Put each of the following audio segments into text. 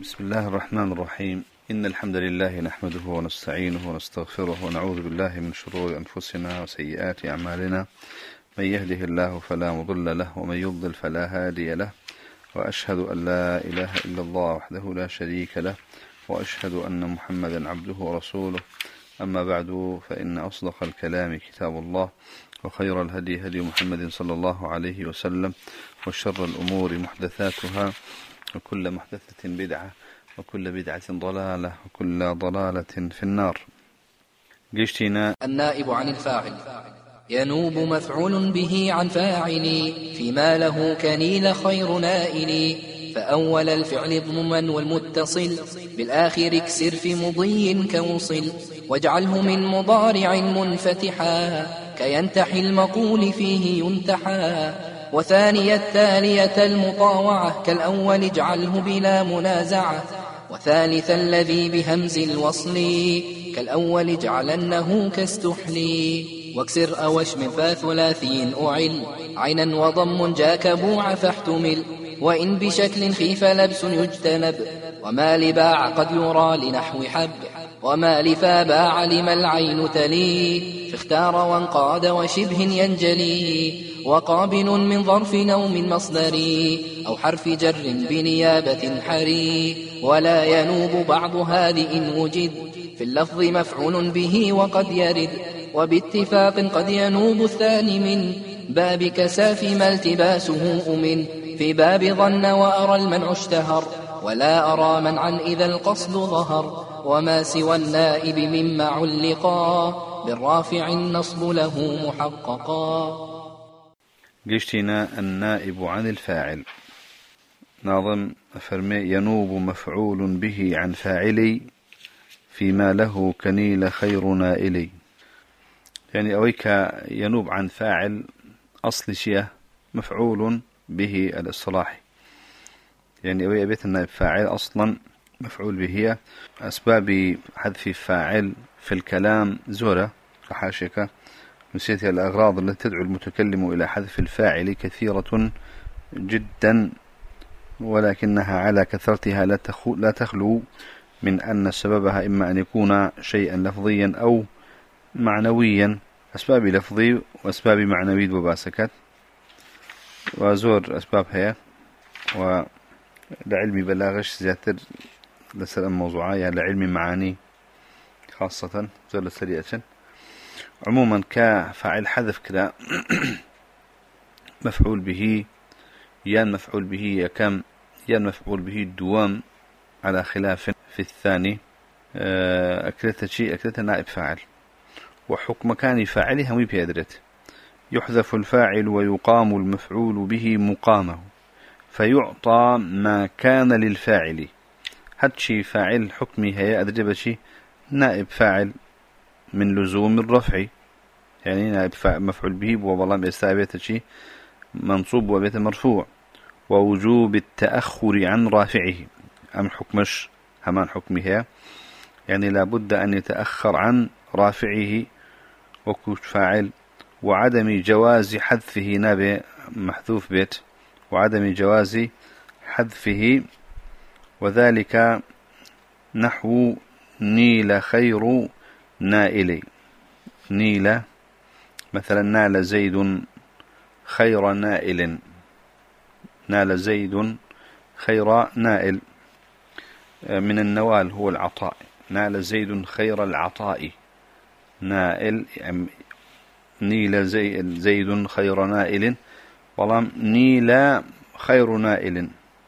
بسم الله الرحمن الرحيم. إن الحمد لله نحمده ونستعينه ونستغفره ونعوذ بالله من شرور أنفسنا وسيئات أعمالنا. من يهده الله فلا مضل له ومن يضلل فلا هادي له، وأشهد أن لا إله إلا الله وحده لا شريك له، وأشهد أن محمدا عبده ورسوله. أما بعد، فإن أصدق الكلام كتاب الله، وخير الهدي هدي محمد صلى الله عليه وسلم، وشر الأمور محدثاتها، وكل محدثة بدعة، وكل بدعة ضلالة، وكل ضلالة في النار. قشتنا النائب عن الفاعل. ينوب مفعول به عن فاعل فيما له كنيل خير نائل. فأول الفعل ضمما والمتصل بالآخر اكسر في مضي كوصل، واجعله من مضارع منفتحا كينتحي المقول فيه ينتحى. وثاني التالية المطاوعة كالأول اجعله بلا منازعة. وثالث الذي بهمز الوصل كالأول اجعلنه كاستحلي. واكسر أوش من فثلاثي أعل عينا وضم جاك بوع فاحتمل. وإن بشكل خيف لبس يجتنب، وما لباع قد يرى لنحو حب. وما لفا باع لما العين تلي فاختار وانقاد وشبه ينجلي. وقابل من ظرف نوم مصدري أو حرف جر بنيابة حري. ولا ينوب بعض هذه إن وجد في اللفظ مفعول به وقد يرد. وباتفاق قد ينوب الثاني من باب كساف ما التباسه أمن. في باب ظن وأرى المنع اشتهر، ولا أرى منعا إذا القصد ظهر. وما سوى النائب مما علقا بالرافع النصب له محققا. قشتنا النائب عن الفاعل. ناظم فرمي ينوب مفعول به عن فاعلي فيما له كنيل خير نائلي. يعني أويك ينوب عن فاعل أصل شيء مفعول به الاصطلاحي. يعني أوي أبيت النائب فاعل أصلا مفعول به. أسباب حذف فاعل في الكلام زورة كحاشك نسيت. الأغراض التي تدعو المتكلم إلى حذف الفاعل كثيرة جدا، ولكنها على كثرتها لا تخلو من أن سببها إما أن يكون شيئا لفظيا أو معنويا. أسباب لفظي وأسباب معنوي وباسكت وزور أسباب هي. ولعلم بلاغش زياتر لسلام موضوعية لعلم معاني خاصة زور سريعة. عموما كفاعل حذف كذا مفعول به يان مفعول به يكم يان مفعول به الدوام على خلاف في الثاني. أكلت نائب فاعل. وحكم كان فاعلها مي بيدرت. يحذف الفاعل ويقام المفعول به مقامه، فيعطى ما كان للفاعل. هاتشي فاعل حكمي هي أدربشي نائب فاعل من لزوم الرفع. يعني نائب مفعول به والله بيستعبيت شيء منصوب وبيت مرفوع. ووجوب التأخر عن رافعه أم حكمش همان حكمها. يعني لابد أن يتأخر عن رافعه وكوش فاعل. وعدم جواز حذفه نابع محذوف بيت، وعدم جواز حذفه. وذلك نحو نيل خير نائل. نيل مثلا نال زيد خير نائل. نال زيد خير نائل. من النوال هو العطاء. نال زيد خير العطاء. نائل نيل زيد خير نائل. والله نيل خير نائل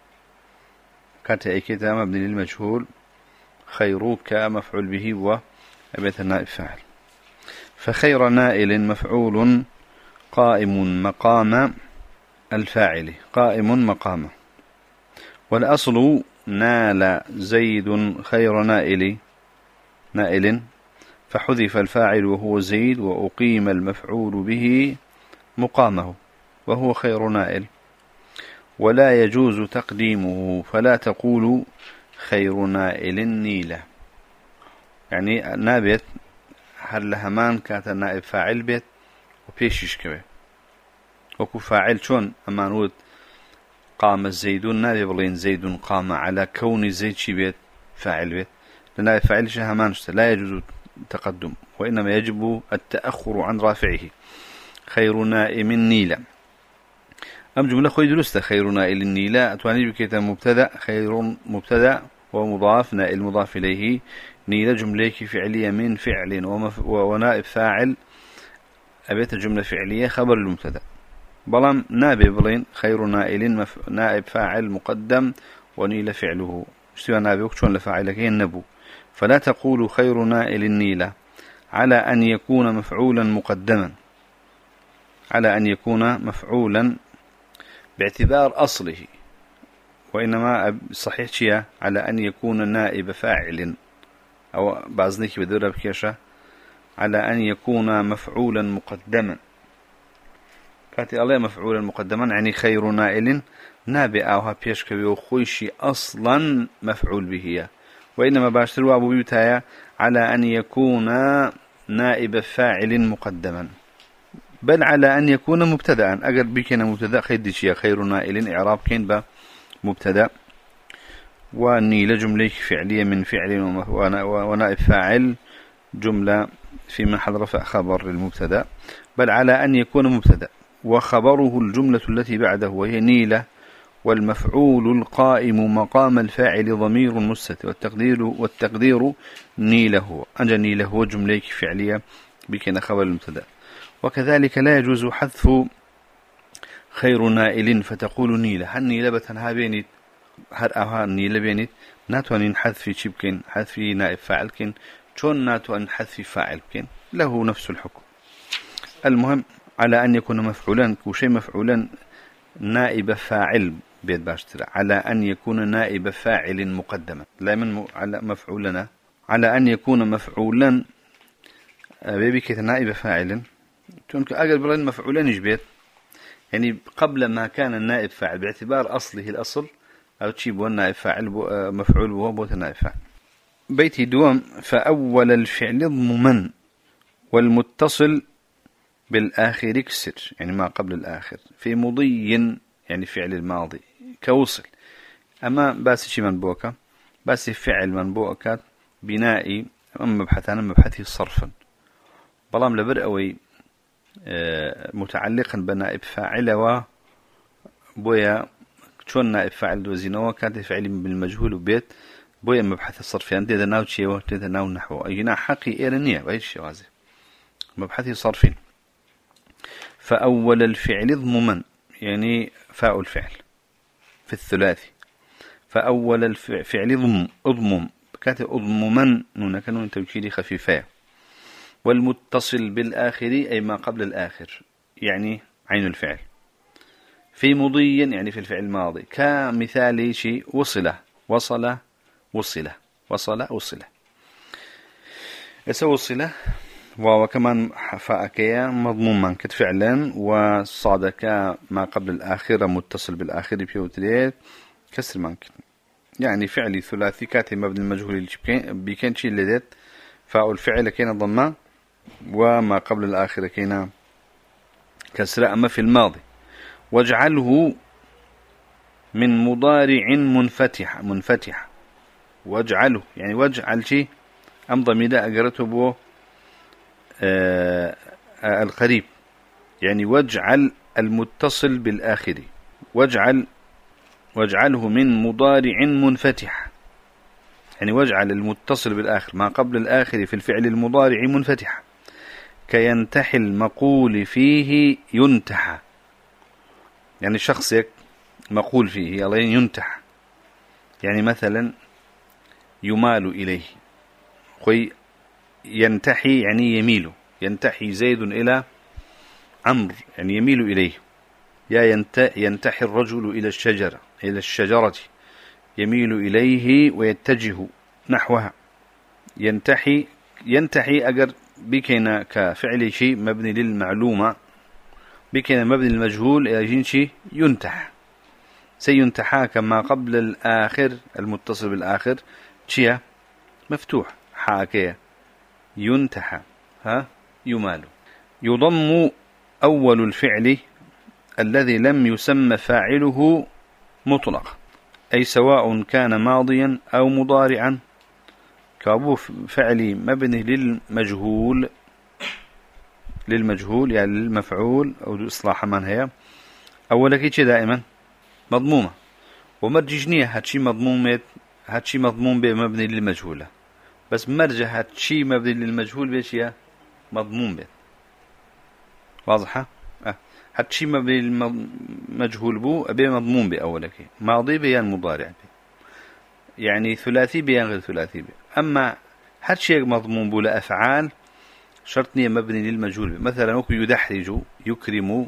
كانت مبني للمجهول. خيروك مفعول به وأبيت النائب فاعل. فخير نائل مفعول قائم مقام الفاعل. قائم مقامه. والأصل نال زيد خير نائل فحذف الفاعل وهو زيد، وأقيم المفعول به مقامه وهو خير نائل. ولا يجوز تقديمه، فلا تقول خير نائل نيلة. يعني نابت هل لهمان كانت نائب فاعل بيت وبيشش كوي وكو فاعل شون أمان ود قام الزيد نابي بلين زيد قام على كون زيد شي بيت فاعل بيت، لأن فاعل شهمانشت لا يجوز التقدم، وإنما يجب التأخر عن رافعه. خير نائم نيلة. أم جملة خوي درسته خير نائل نيلة أتواني بكيتا مبتدأ، خير مبتدأ ومضاف، نائل مضاف إليه، نيلة جملة فعلية من فعل ونائب فاعل أبيت جملة فعلية خبر المبتدأ. بلام نابي بلين خير نائل نائب فاعل مقدم ونيل فعله، اشتوى نابي وكشون لفاعلك النبو، فلا تقول خير نائل النيلة على أن يكون مفعولا مقدما، على أن يكون مفعولا باعتبار أصله، وإنما صحيح شيء على أن يكون نائب فاعل، أو بعضنيك بدورة بكيشة على أن يكون مفعولا مقدما. كاتي الله مفعولا مقدما يعني خير نائل نابئ أوها بيشكبي وخويشي أصلا مفعول به، وإنما باشتر وابو بيوتايا على أن يكون نائب فاعل مقدما، بل على أن يكون مبتدأ. أقل بكنا مبتدأ خيدي خير نائل إعراب كين بمبتدأ، والنيل جملة فعلية من فعل ونائب فاعل جملة في محل رفع خبر للمبتدأ، بل على أن يكون مبتدأ وخبره الجملة التي بعده وهي نيلة، والمفعول القائم مقام الفاعل ضمير مستتر، والتقدير نيله، أنجا نيله جملة فعلية بكنا خبر المبتدأ. وكذلك لا يجوز حذف خير نائل فتقول نيلة، هل نيلة بتنها بينت هل أها نيلة بينت ناتوان حذف شبكين حذف نائب فاعل كين شون ناتوان حذف فاعل كين له نفس الحكم. المهم على أن يكون مفعولا وشيء مفعولا نائب فاعل بيت باشترى، على أن يكون نائب فاعل مقدما، لا من على مفعولنا، على أن يكون مفعولا بيبك نائب فاعل تونك أقل بلين مفعولا يجبيت، يعني قبل ما كان النائب فاعل باعتبار أصله الأصل أو تشيب والنائب فاعل مفعول وهو بوت النائب فاعل. بيتي دوام فأول الفعل ضمن والمتصل بالآخر كسر، يعني ما قبل الآخر، في مضي يعني فعل الماضي كوصل، أما بس شي منبوكة بس فعل منبوكات بنائي أما مبحثان مبحثي صرفا، بلام لبرأوي متعلقا بنائب فاعل وبويا شون نائب فاعل وزينوه كانت فعل بالمجهول وبيت بويا مبحث الصرف، يعني تيدا ناو تشي وتيدا ناو نحو أينا حقي إيرانية وأي شيء وازي مبحثي صرفين. فأول الفعل ضمما يعني فاء الفعل في الثلاثي، فأول الفعل أضمم كاتب أضمما نون كانون توكيدي خفيفة، والمتصل بالآخر أي ما قبل الآخر يعني عين الفعل، في مضي يعني في الفعل الماضي، كمثال شيء وصله وصل وصله وصل وصله يسوي الصلة، وكمان فاءكيا مضموما كفعلا، وصادك ما قبل الآخرة متصل بالآخر بيوتريت كسر ممكن، يعني فعلي ثلاثي كاتب مبني المجهول بيكن شيء لديت فاء الفعل كينا ضمه وما قبل الآخرة كينا كسر. أما في الماضي واجعله من مضارع منفتح واجعله يعني واجعل شيء أم ضمير أقرته بو القريب، يعني واجعل المتصل بالآخر، واجعله من مضارع منفتح، يعني واجعل المتصل بالآخر ما قبل الآخر في الفعل المضارع منفتح، كينتحي المقول فيه ينتحى، يعني شخصك مقول فيه يلا ينتح، يعني مثلا يمال إليه، خوي ينتحي يعني يميل، ينتحي زيد إلى عمرو يعني يميل إليه، يا ينتحي الرجل إلى الشجرة يميل إليه ويتجه نحوها. ينتحي أجر بكنا كفعل شيء مبني للمعلومة، بكنا مبني للمجهول يجين شيء ينتح، سينتحى كما قبل الآخر المتصل بالآخر شيء مفتوح حاكية ينتحى يمال. يضم أول الفعل الذي لم يسمى فاعله مطلق، أي سواء كان ماضيا أو مضارعا. كابو فعلي مبني للمجهول يعني للمفعول أو إصلاح من هي أولا كي دائما مضمومة، ومرججنية هاتشي مضموم بمبني للمجهولة، بس مرجع هاتشي مبني للمجهول بيش مضموم به. واضحة؟ هاتشي مبني للمجهول بو أبي مضموم به أولا كي ماضي بيان مضارع به، يعني ثلاثي بيان غير ثلاثي به. أما هاتشي مضموم بو لأفعال شرطني مبني للمجهول به، مثلا وكو يدحرج، يكرم،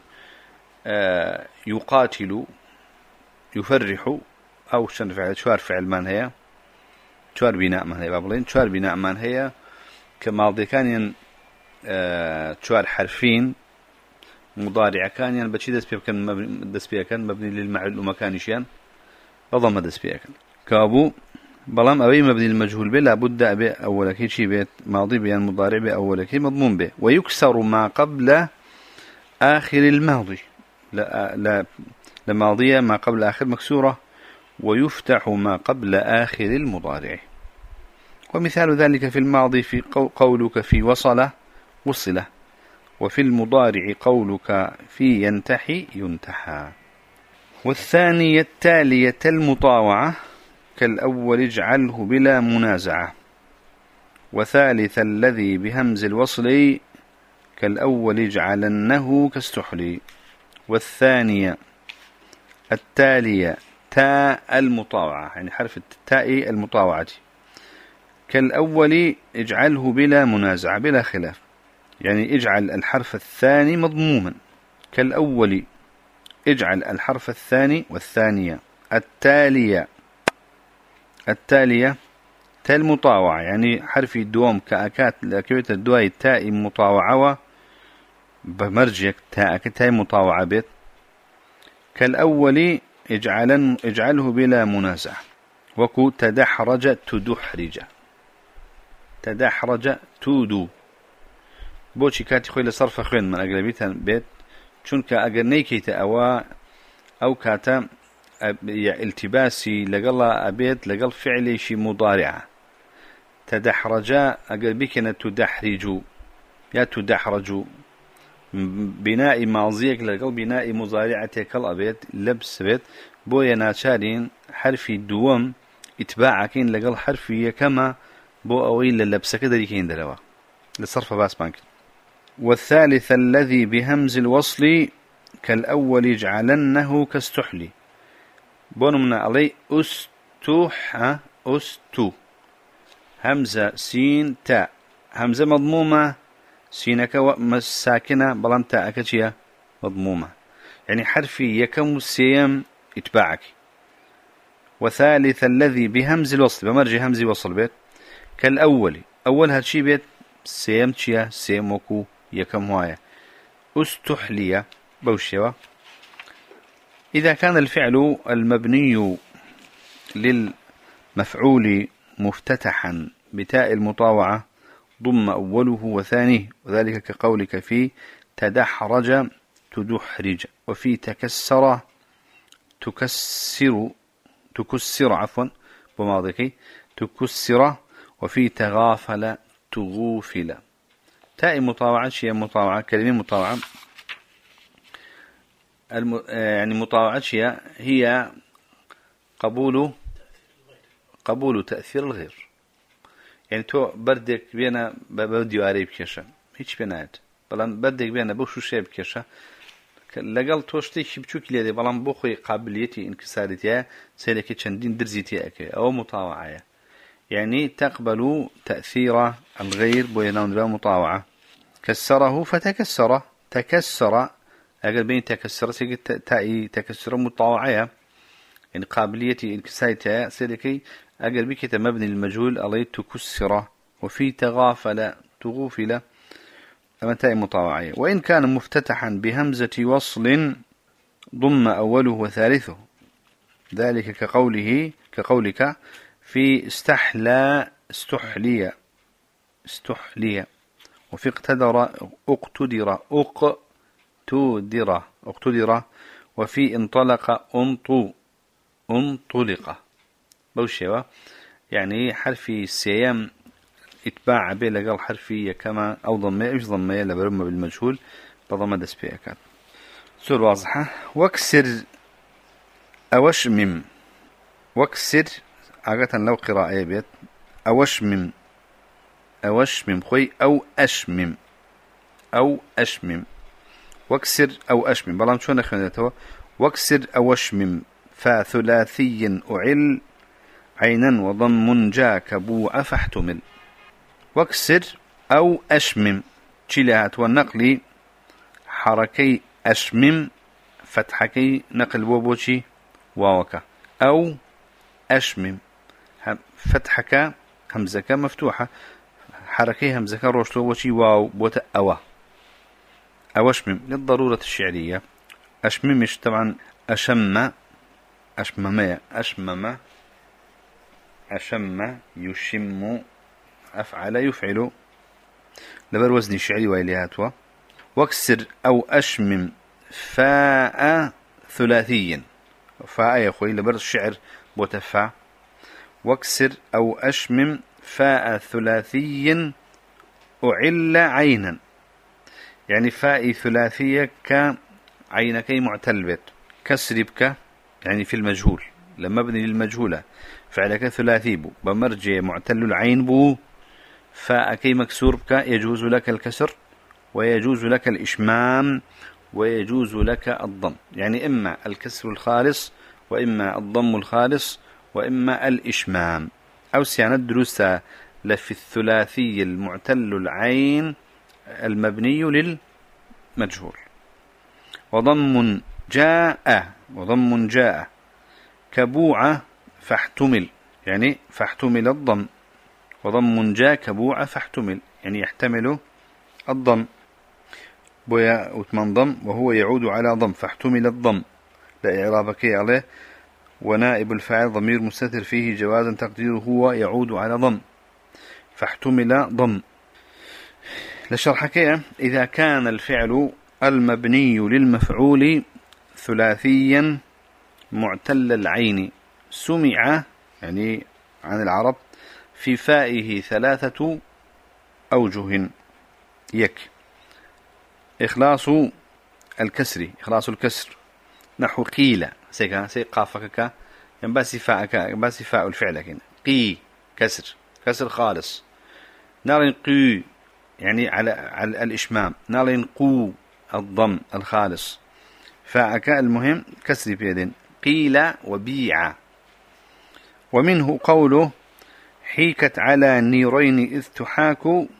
يقاتل، يفرح، أو شوار فعل من هي شوار بناء من هي بابلين شوار بناء من هي كماضي كان شوار حرفين مضارع كان يعني بشي دس بيه كان مبني للمعلوم ومكانشيان بضم دس بيه كان كابو بلام أبي مبني للمجهول به لابد أبي أول كي شي بيت ماضي بيان مضارع به أول كي مضمون به. ويكسر ما قبل آخر الماضي، لا لماضية ما قبل آخر مكسورة، ويفتح ما قبل آخر المضارع. ومثال ذلك في الماضي في قولك في وصله، وفي المضارع قولك في ينتحي ينتحى. والثانية التالية المطاوعة كالأول اجعله بلا منازعة. وثالث الذي بهمز الوصل كالأول اجعلنه كاستحلي. والثانية التالية تاء المطاوعة يعني حرف التاء المطاوعة كالأول اجعله بلا منازعة بلا خلاف، يعني اجعل الحرف الثاني مضموما. كالأول اجعل الحرف الثاني. والثانية التالية تاء المطاوعة يعني حرف الدوام كأكات لأكيوت الدواء تاء مطاوعة بمرجك تاء مطاوعة بيت. كالأول اجعله بلا منازعة، وكو تدحرج تدحرج تودو بوشي كاتي خوي لصرف خوين من أقلبيتها بيت چونك أقر نيكيت أو كاتا التباسي لقلا أبيت لقل فعلي شي مضارعة. تدحرجا أقر بيكنا تدحرجو يا تدحرجو بناء ماضيك لقل بناء مضارعتك الأبيت لبس بيت بويا ناشارين حرفي دوام اتباعكين لقل حرفي كما بو أويل للبسك دريكين دروا لصرف باس بانك. والثالث الذي بهمز الوصل كالأول اجعلنه كاستحلي. بونمنا علي أستو همزة سين تاء همزة مضمومة سينك ساكنة بلان تاء كتشيا مضمومة يعني حرفي يكم السيم اتباعك. وثالث الذي بهمز الوصل بمرجي همزي وصل بيت كالأول أول هالشي بيت سيم تشيا سيم وكو يكم هواية استحلية بوشيوة. إذا كان الفعل المبني للمفعول مفتتحا بتاء المطاوعة ضم أوله وثانيه، وذلك كقولك في تدحرج تدحرج، وفي تكسر تكسر عفوا بماضيك تكسر، وفي تغافل تغوفل. تاء مطاوعة شيء مطاوعة كلمة مطاوعة يعني مطاوعة شيء هي قبول تأثير الغير، يعني تو بردك بينا بوديو عريب كيشا هيش بينات بلان بردك بينا بوشو شيب كيشا لقل توشتيش بشوك ليدي بلان بوخي قابليتي انكسارتي سيلكي چندين درزيتي اكي او مطاوعة يعني تقبل تأثير الغير بينان لا مطاوعة. كسره فتكسر تكسر أقل بين تكسر تأي تكسر مطاوعة يعني قابليتي انكسارتي سيلكي أقل بك مبني المجهول عليه تكسر. وفي تغافل تغوفل أما تاء مطاوعة. وإن كان مفتتحا بهمزة وصل ضم أوله وثالثه، ذلك كقولك في استحلي وفي اقتدر وفي انطلق انطو انطلق بوشيوة يعني حرفي سيام اتباع به لقال حرفي كما أو ضمية إيش ضمية لبرمه بالمجهول بضم دس بيكات سور واضحة. واكسر أوشمم واكسر عادة لو قراءة بيت أوشمم خوي أو أشمم واكسر أو أشمم بلام شو نخمنته واكسر أو أشمم فثلاثي أعل عينا وضم جاك بوع فاحتمل واكسر أو أشمم تشيلات والنقل حركي أشمم فتحكي نقل بوبوشي واوكا أو أشمم فتحك همزك مفتوحة حركي همزك روشتو بوشي واو بوتا أوا أوشمم للضرورة الشعرية. أشممش طبعا أشم يشم أفعل يفعل لبر وزن الشعري وإليهاتوا. واكسر أو أشمم فاء ثلاثي فاء يا أخوي لبر الشعر بوتفع واكسر أو أشمم فاء ثلاثي أعل عينا يعني فاء ثلاثية كعينكي معتلبت كسربك يعني في المجهول لما ابني للمجهولة فعلك ثلاثي بو بمرجع معتل العين بو فاء مكسور بك يجوز لك الكسر ويجوز لك الإشمام ويجوز لك الضم يعني إما الكسر الخالص وإما الضم الخالص وإما الإشمام أو سيانة دروسة لفي الثلاثي المعتل العين المبني للمجهول. وضم جاء كبوعة فاحتمل يعني فاحتمل الضم وضم جاء كبوعة فاحتمل يعني يحتمل الضم بويا وثمان ضم وهو يعود على ضم فاحتمل الضم لا إعرابك عليه. ونائب الفاعل ضمير مستتر فيه جوازا تقديره هو يعود على ضم فاحتمل ضم. لشرحك إذا كان الفعل المبني للمفعول ثلاثيا معتل العين سمع يعني عن العرب في فائه ثلاثة أوجه إخلاص الكسر نحو قيل قافك ينباسي فاء الفعل كنا قي كسر خالص. نار قي يعني على الإشمام نار قو الضم الخالص فاءك المهم كسر بيد قيل وبيع. ومنه قوله حيكت على نيرين إذ تحاك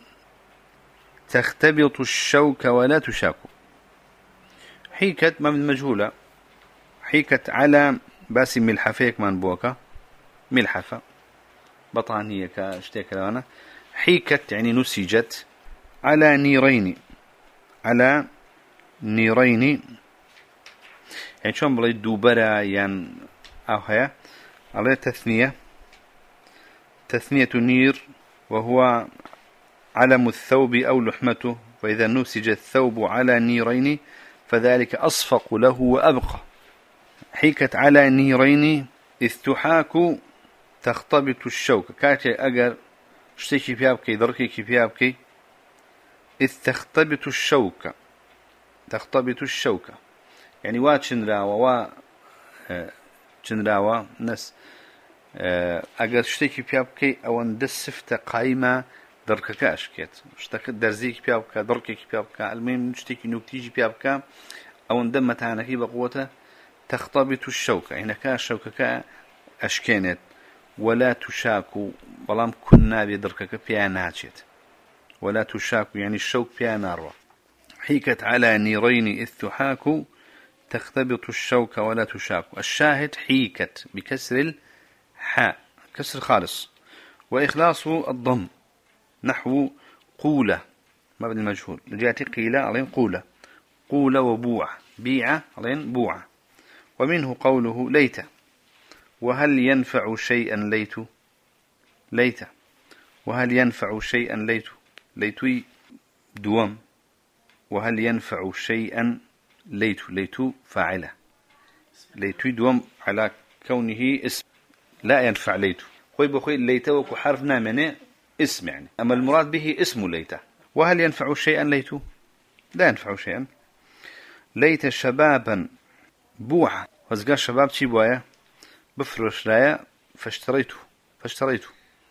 تختبط الشوك ولا تشاك. حيكت ما من مجهولة حيكت على باسي ملحفيك من بوكا ملحفة بطانية كاشتيك لنا حيكت يعني نسجت على نيرين يعني شون بلي دوبرا يعني أو هيا على تثنية نير وهو علم الثوب أو لحمته فإذا نسج الثوب على نيرين فذلك أصفق له وأبقى. حيكت على نيرين إذ تحاك تختبط الشوك كاتي أجر اشتكي بيابكي دركي بيابكي إذ تختبط الشوك يعني واتشنراوا چنراوا نس أجر اشتكي بيابكي أو اندسفت قايمة دركك أشكيت اشتكت درزيك بيابكا دركك بيابكا المهم نشتكي نكتيجي بيابكا أو اندمت عنك بقوته تختبط الشوكة هناك الشوكة أشكينت ولا تشاكو بلام كنا بدركك بياناتشت ولا تشاكو يعني الشوك بياناروا. حيكت على نيرين إذ تحاك تختبط الشوك ولا تشاكو. الشاهد حيكت بكسر الحاء كسر خالص وإخلاص الضم نحو قولة مبني المجهول لجاتي قيلة علين قولة وبوع بيعة علين بوعة. ومنه قوله ليت وهل ينفع شيئا ليت وهل ينفع شيئا ليتوي دوام وهل ينفع شيئا ليت فاعلة ليتوي دوام على كونه اسم لا ينفع ليت خوي بخوي ليت وكو حرف نامنه اسم يعني أما المراد به اسم ليت. وهل ينفع شيئا ليت؟ لا ينفع شيئا. ليت شبابا بوعة وزقا الشباب شي بوايا بفرش رايا فاشتريته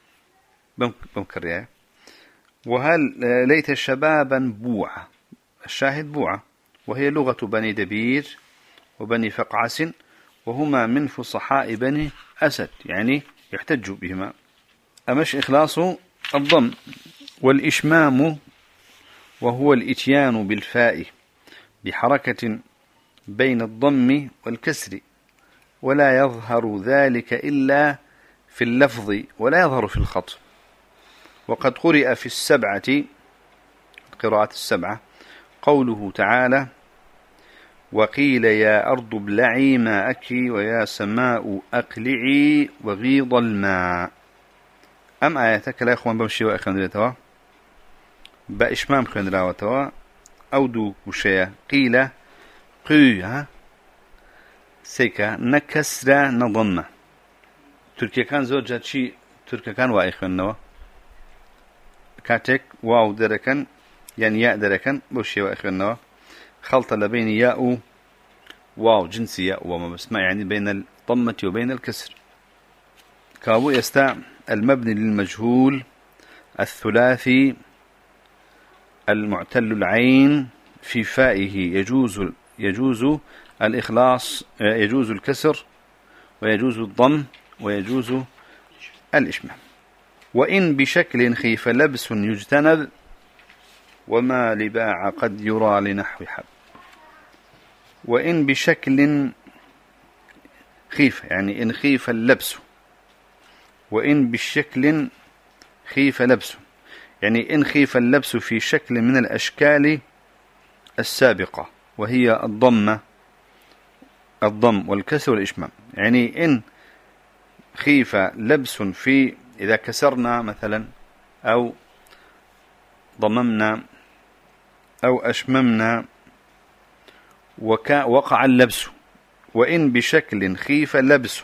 بمكريا. وهل ليت شبابا بوعة الشاهد بوعة وهي لغة بني دبير وبني فقعس وهما من فصحاء بني أسد يعني يحتج بهما. أمش إخلاص الضم والإشمام وهو الإتيان بالفاء بحركة بين الضم والكسر ولا يظهر ذلك إلا في اللفظ ولا يظهر في الخط. وقد قرئ في السبعة قراءة السبعة قوله تعالى وقيل يا أرض ابلعي ماءك ويا سماء أقلعي وغيض الماء. أم آياتك لا إخوان بمشي وإخوان دلتوا بإشمام خوان دلاوتوا أو دو وشيا قيل قيها سيكا نكسر نضمة تركيا كان زوجة شي تركيا كان وإخوان نوا كاتك واو دركن يعني ياء دركن بوشي وإخوان نوا خلطة لبين ياء واو جنسي ياء وما بسمع يعني بين الضمة وبين الكسر. كابو يستع المبني للمجهول الثلاثي المعتل العين في فائه يجوز الإخلاص يجوز الكسر ويجوز الضم ويجوز الإشمام. وإن بشكل خيف لبس يجتنب وما لباع قد يرى لنحو حب. وإن بشكل خيف يعني إن خيف اللبس وإن بالشكل خيف لبس يعني إن خيف اللبس في شكل من الأشكال السابقة وهي الضم والكسر والإشمام. يعني إن خيف لبس في إذا كسرنا مثلا أو ضممنا أو أشممنا وقع اللبس. وإن بشكل خيف لبس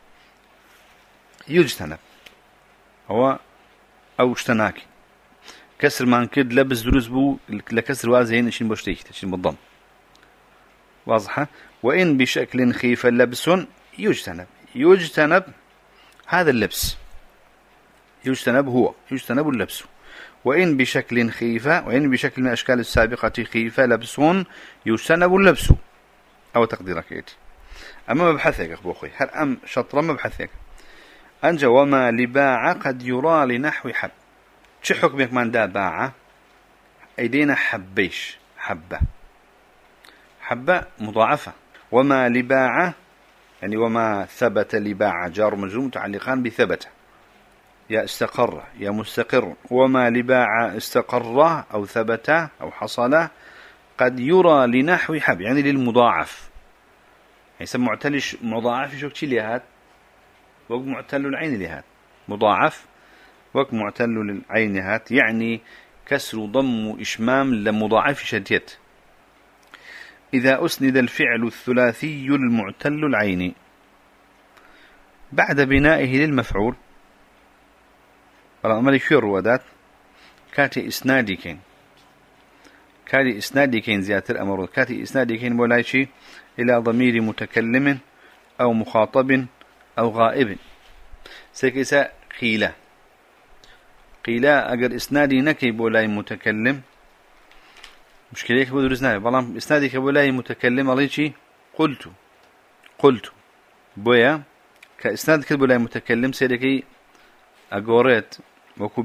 يجتنب هو أو اشتناك كسر ما نكد لبس دروز بو لكسر وازين شين بوشتيك شين بالضم واضحة. وإن بشكل خيف لبس يجتنب هذا اللبس يجتنب اللبس. وإن بشكل خيف وإن بشكل من الأشكال السابقة خيف لبس يجتنب اللبس أو تقديرك إيتي. أما مبحثك أخبو أخوي هل أم شطر مبحثك أنجا وما لباع قد يرى لنحو حب. شو حكمك من دا باع أيدينا حبيش حبة مضاعفة. وما لباع يعني وما ثبت لباع جار مجرور متعلقان بثبت يا استقر يا مستقر. وما لباع استقر أو ثبت أو حصل قد يرى لنحو حب يعني للمضاعف يسمى معتلش مضاعف شو كتير لهات وق معتل العين لهات مضاعف وق معتل العين هات يعني كسر ضم إشمام لمضاعف شديد. إذا أسند الفعل الثلاثي المعتل العين بعد بنائه للمفعول رغم في الروادات كاتي إسنادي كين زيادة الأمر كاتي إسنادي كين ولايشي إلى ضمير متكلم أو مخاطب أو غائب. سيكيسا قيلا أجر إسنادي نكي بولاي متكلم مشكلة كبيرة درسناها بلام إسنادي كبولاي متكلم عليشي قلت بويا كإسناد كبولاي متكلم سيدكي أجوريت وكو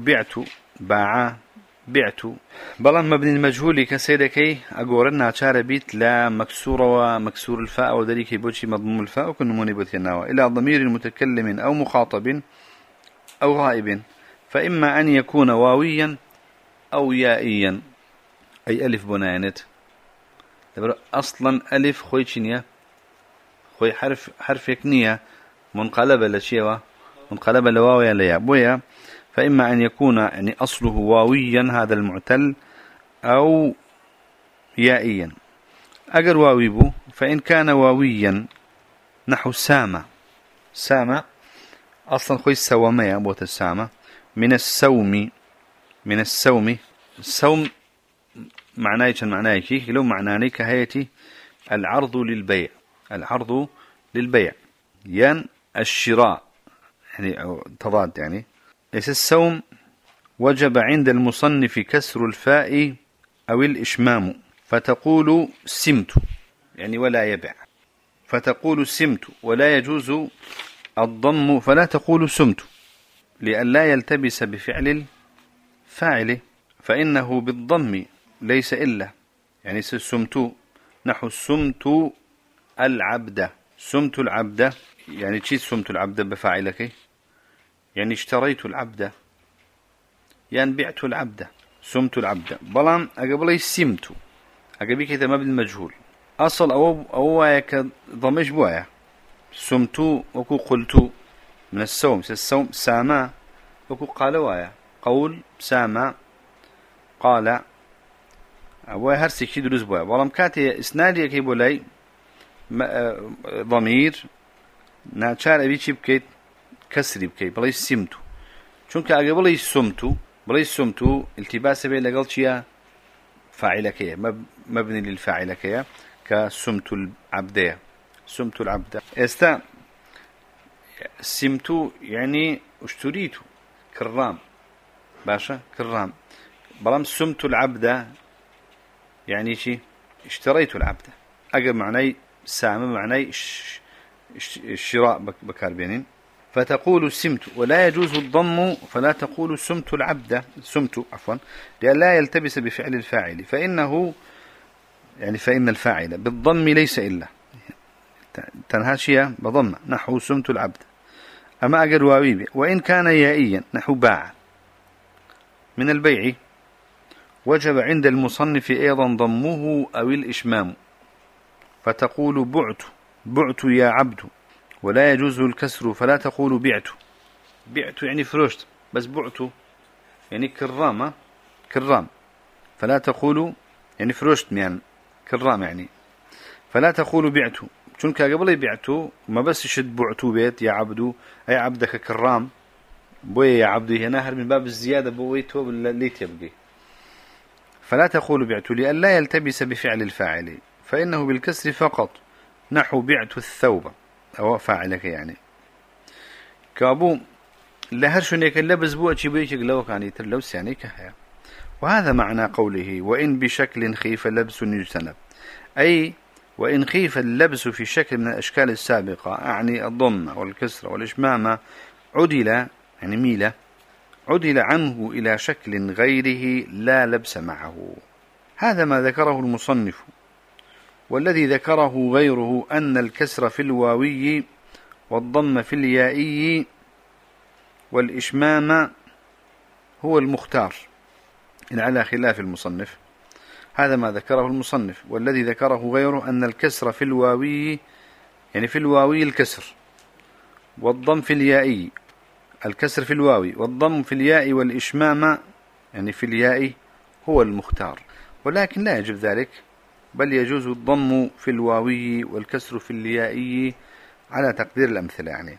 بعت بلان مبني المجهول كسيدكي أجورنا شار بيت لا مكسورة ومكسور الفاء وذلك يبوشي مضموم الفاء وكن نموني بثناوة إلى ضمير متكلم أو مخاطب أو غائب فإما أن يكون واويا أو يائيا أي ألف بناينت أصلا ألف خوي شنيا خوي حرف يكنية منقلبة لشيوة منقلبة لواويا ليا بويا. فإما أن يكون يعني أصله واويا هذا المعتل أو يائيا. أجر واويبو فإن كان واويا نحو سامة سامة أصلا خوي السوامة يا أبوة السامة من السوم. من السوم. السوم معناه كي لو معناه كهيتي العرض للبيع. العرض للبيع يعني الشراء يعني أو تضاد يعني. ليس السوم وجب عند المصنف كسر الفاء أو الإشمام فتقول سمت يعني ولا يبع. فتقول سمت ولا يجوز الضم فلا تقول سمت لئلا يلتبس بفعل الفاعل فإنه بالضم ليس إلا يعني سمت نحو سمت العبد. سمت العبد يعني تشي سمت العبد بفاعلك يعني اشتريت العبد يعني بعت العبد. سمت العبد بلان أقبلي سمت أقبلي كذا مبني المجهول أصل أو يك ضمج بوايا سمت وكو قلت من السوم ساما وكو قال وايا قول ساما قال أو هرسي كي دروز بوايا بلان كاتي إسنادي كي بولاي ضمير ناتشار أبي شي بكيت كسري بكيت بلاي سمت چونك أقبلي سمت بلاي سمت التباس بين لقلتشيا فاعلكية مبني للفاعلكية كسمت العبدية. سمت العبد استا سمت يعني اشتريت كرام باشا كرام بلام سمت العبد يعني شي اشتريت العبد. أقل معني سام معني الشراء بكاربينين. فتقول سمت ولا يجوز الضم فلا تقول سمت العبد سمت عفوا لئلا يلتبس بفعل الفاعل فإنه يعني فإن الفاعل بالضم ليس إلا تنهاشية بضم نحو سمت العبد. أما أقل واويبي وإن كان يائيا نحو باع من البيع وجب عند المصنف أيضا ضمه أو الإشمام فتقول بعت يا عبد ولا يجوز الكسر فلا تقول بعت يعني فروشت بس بعت يعني كرام فلا تقول يعني فروشت يعني كرام يعني فلا تقول بعت چونك قبل بعت ما بس شد بعت بيت يا عبد أي عبدك كرام بوي يا عبدي هنا هر من باب الزيادة بويته ليت يبقي. فلا تقول بعت لئلا يلتبس بفعل الفاعل فإنه بالكسر فقط نحو بعت الثوب أو فاعلك يعني كابو لهرشنيك اللبس بوأتي بيشك لو كان يترلوس يعني كهيا. وهذا معنى قوله وإن بشكل خيف لبس يجتنب أي وإن خيف اللبس في شكل من الأشكال السابقة أعني الضم والكسر والإشمام عدل يعني ميلة عدل عنه إلى شكل غيره لا لبس معه. هذا ما ذكره المصنف. والذي ذكره غيره أن الكسر في الواوي والضم في اليائي والإشمام هو المختار على خلاف المصنف. هذا ما ذكره المصنف. والذي ذكره غيره أن الكسر في الواوي يعني في الواوي الكسر والضم في اليائي الكسر في الواوي والضم في الياء والإشمام يعني في الياء هو المختار ولكن لا يجب ذلك بل يجوز الضم في الواوي والكسر في الياء على تقدير الأمثلة يعني.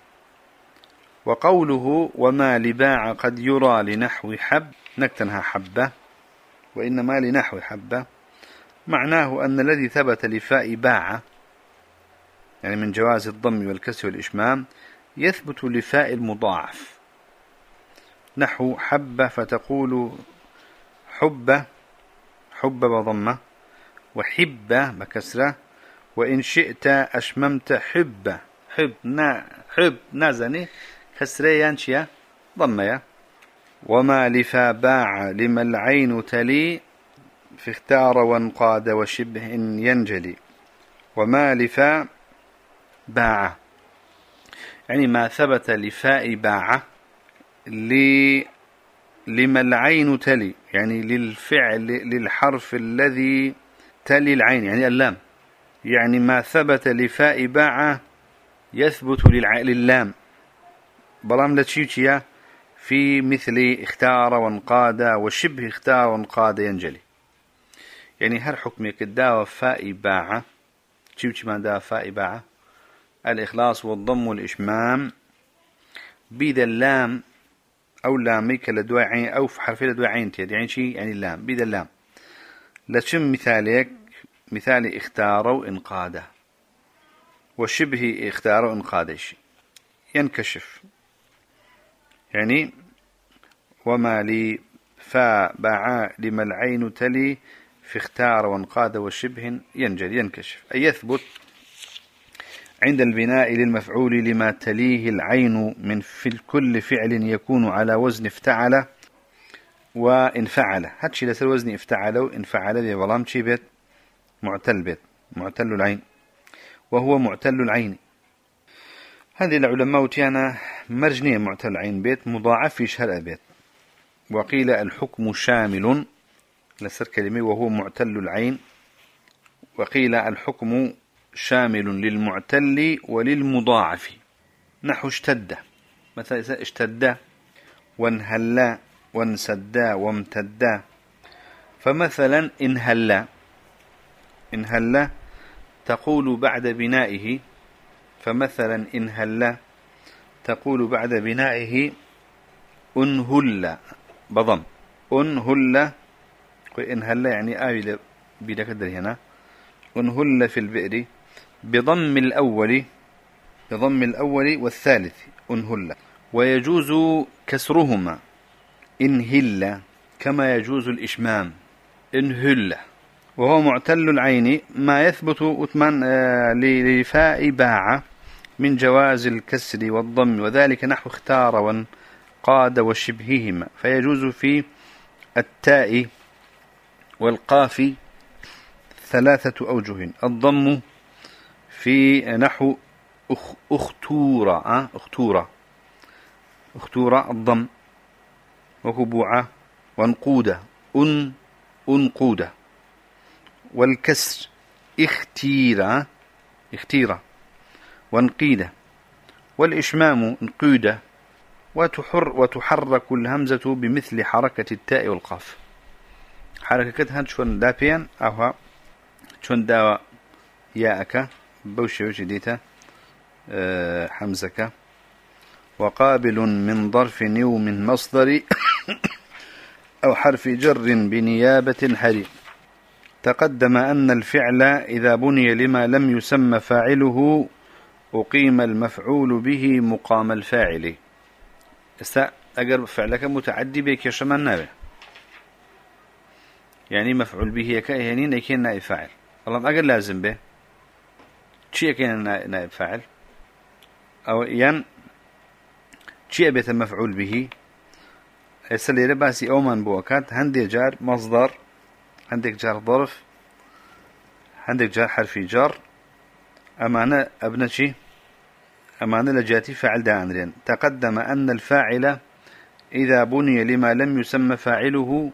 وقوله وما لباع قد يرى لنحو حب نكتنها حبة وإنما لنحو حبة معناه أن الذي ثبت لفاء باع يعني من جواز الضم والكسر والإشمام يثبت لفاء المضاعف نحو حبة فتقول حبة بضمة وحبة بكسرة وإن شئت أشممت حبة حب نازني كسرة ينشيا ضمية. وما لفا باع لما العين تلي في اختار وانقاد وشبه ينجلي. وما لفا باع يعني ما ثبت لفاء باع لما العين تلي يعني للفعل للحرف الذي تلي العين يعني اللام يعني ما ثبت لفاء باع يثبت لللام بلام لتشيشيا في مثل اختار وانقاد وشبه اختار وانقاد ينجلي يعني هر حكم يكدا وفاء باع تشيوشي ما دا فاء باع الإخلاص والضم والإشمام بيد اللام أو لاميك لدواء عين أو في حرفين لدواء عين تيد يعني شيء يعني اللام بيد اللام. لشم مثالك مثال اختار وإنقاده وشبه اختار وإنقادش ينكشف يعني وما لي فباع لما العين تلي في اختار وانقاد وشبه ينجل ينكشف أي يثبت عند البناء للمفعول لما تليه العين من في كل فعل يكون على وزن افتعل وانفعل هاتشي لسر وزن افتعل وانفعل بظلام شي بيت معتل العين وهو معتل العين. هذه العلماء وتيانا مرجنية معتل العين بيت مضاعف في شهر بيت. وقيل الحكم شامل لسر كلمة وهو معتل العين. وقيل الحكم شامل للمعتل وللمضاعف نحو اشتد مثلا إذا اشتد وانهلا وانسدا وامتدا. فمثلا انهلا تقول بعد بنائه فمثلا إنهلا تقول بعد بنائه انهل بضم انهل إنهلا يعني آوي بلا قدر هنا انهل في البئر بضم الأول والثالث انهل. ويجوز كسرهما انهل كما يجوز الإشمام انهل. وهو معتل العين ما يثبت أثمان لفاء باع من جواز الكسر والضم وذلك نحو اختار وانقاد وشبههما. فيجوز في التاء والقاف 3 أوجه. الضم في نحو اختورة الضم وكبوعة وانقودة انقودة. والكسر اختيرة وانقيدة. والإشمام انقيدة. وتحرك الهمزة بمثل حركة التاء والقاف. حركة شون دابيان أو شون داوى ياءك بوشي وجديته حمزك. وقابل من ظرف نو من مصدر أو حرف جر بنيابة حري. تقدم أن الفعل إذا بني لما لم يسمى فاعله أقيم المفعول به مقام الفاعل. أقرب فعلك متعدي بك يشمل نابه يعني مفعول به يكين يكين نائب فاعل. والله أقل لازم به شيء يكين نائب فاعل أو ين شيء بيت مفعول به يسلي رباسي أو من بوكات هندي جار مصدر عندك جار ظرف عندك جار حرفي جار أمانة أبنشي أمانة لجاتي فاعل دانرين. تقدم أن الفاعل إذا بني لما لم يسمى فاعله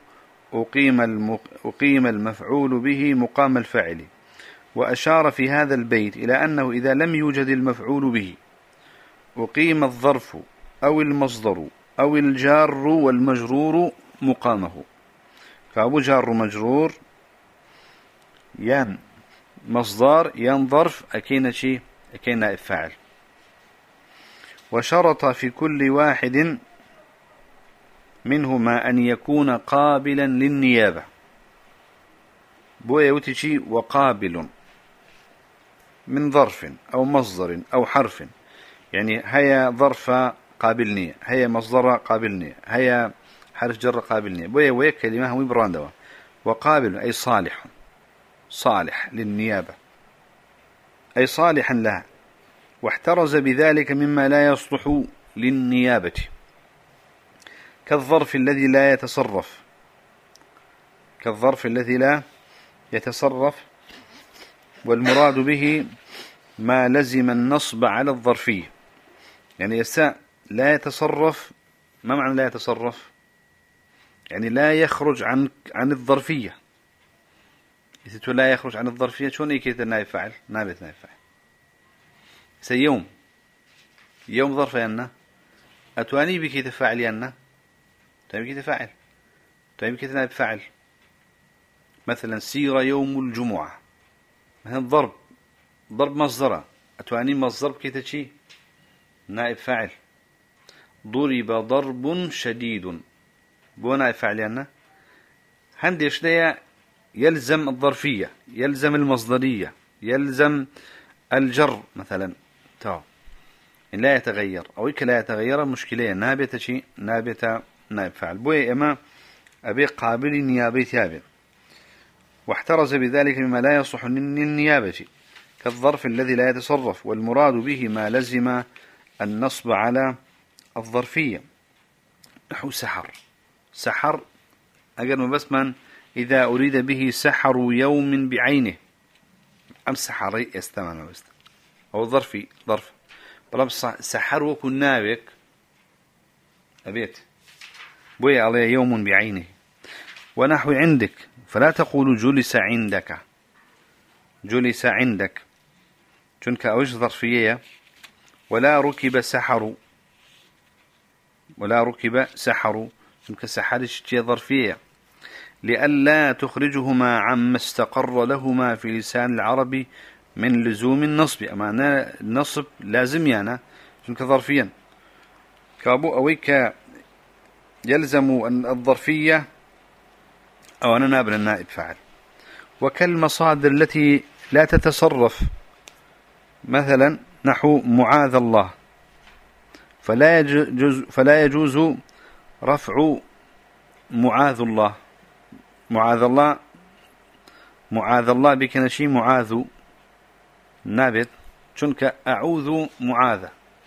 أقيم المفعول به مقام الفاعل. وأشار في هذا البيت إلى أنه إذا لم يوجد المفعول به أقيم الظرف أو المصدر أو الجار والمجرور مقامه. فأبو جار مجرور ين مصدر ين ظرف أكين شيء أكين نائب فاعل. وشرط في كل واحد منهما أن يكون قابلا للنيابة. بويا وتشي وقابل من ظرف أو مصدر أو حرف يعني هيا ظرف قابلني هيا مصدر قابلني هيا حرف جر قابلني بويا كلمة هو براندوا. وقابل أي صالح للنيابة أي صالحا لها. واحترز بذلك مما لا يصلح للنيابة كالظرف الذي لا يتصرف والمراد به ما لزم النصب على الظرفية يعني يساء لا يتصرف. ما معنى لا يتصرف؟ يعني لا يخرج عن الظرفية. إذا لا يخرج عن الظرفية شون يكيد نائب فاعل نائب فاعل يوم ظرف ينا أتواني بكي تفاعل ينا طيب كي تفاعل طيب كي نائب فاعل. مثلا سير يوم الجمعة مثلا ضرب مصدره أتواني مصدر بكيتا شي نائب فاعل. ضرب ضرب شديد بو نائب فاعل يعني هندي شدية يلزم الظرفية، يلزم المصدرية، يلزم الجر مثلا تو إن لا يتغير أو إيك لا يتغير مشكلة نابتة شيء نابتة نائب فاعل بوي إما أبي قابل نيابي ثابت واحترز بذلك مما لا يصح للنيابة كالظرف الذي لا يتصرف والمراد به ما لزم النصب على الظرفية نحو سحر. سحر أجل بس من إذا أريد به سحر يوم بعينه أم سحري يستمعنا بس أو ظرفي ظرف بلام سحر وكنا بك أبيت بوي عليه يوم بعينه. ونحو عندك فلا تقول جلس عندك، جلس عندك چونك أوش ظرفية. ولا ركب سحر، ولا ركب سحر چونك سحرش تي ظرفية لئلا تخرجهما عما استقر لهما في لسان العرب من لزوم النصب. أما النصب لازم يعني چونك ظرفيا كابو أويك يلزم الظرفية أو أنا نابل النائب فاعل. وكالمصادر التي لا تتصرف مثلا نحو معاذ الله فلا يجوز رفع معاذ الله. معاذ الله، معاذ الله بكنشي معاذ نابت چونك أعوذ معاذ،